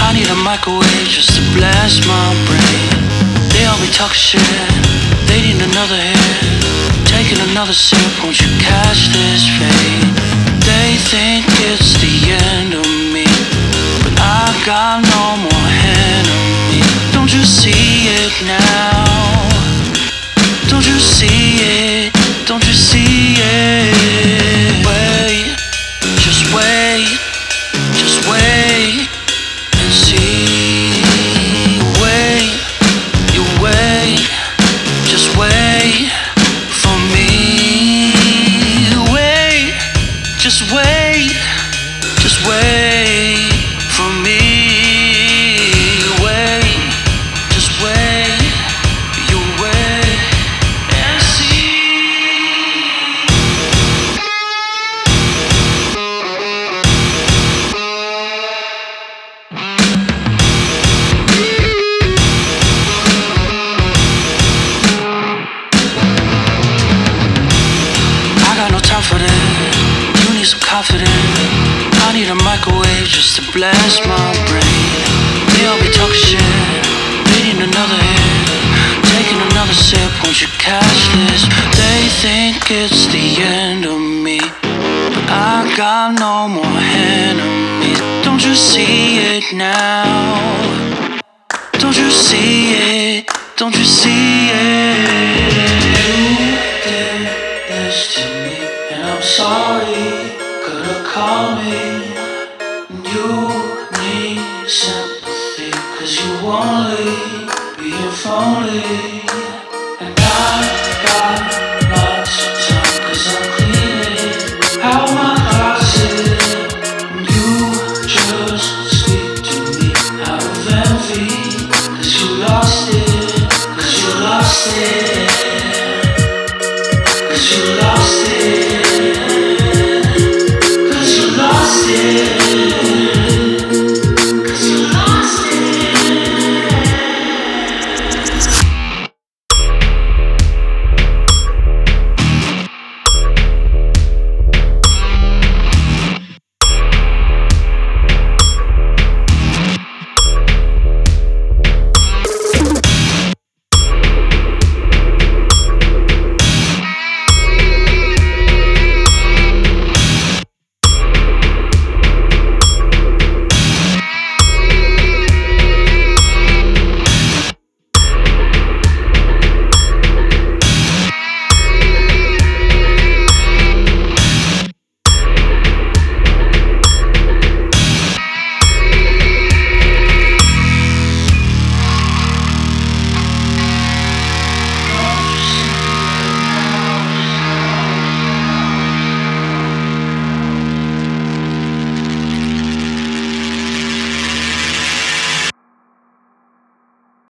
I need a microwave just to blast my brain. They all be talking shit, they need another hit. Taking another sip, won't you catch this fade? They think it's the end of me, but I got no more hand on me. Don't you see it now? Don't you see it? Don't you see it? Wait, just wait, just wait and see. Wait, you wait, just wait for me. Wait, just wait, just wait for me. Wait, just wait, you wait and see. I got no time for this, you need some confidence. I need a microwave just to blast my brain. They all be talking shit, they need another hit. Taking another sip, won't you catch this? They think it's the end of me, but I got no more hand on me. Don't you see it now? Don't you see it? Don't you see it? You did this to me, and I'm sorry. Could've called me. You need sympathy, 'cause you won't leave me if only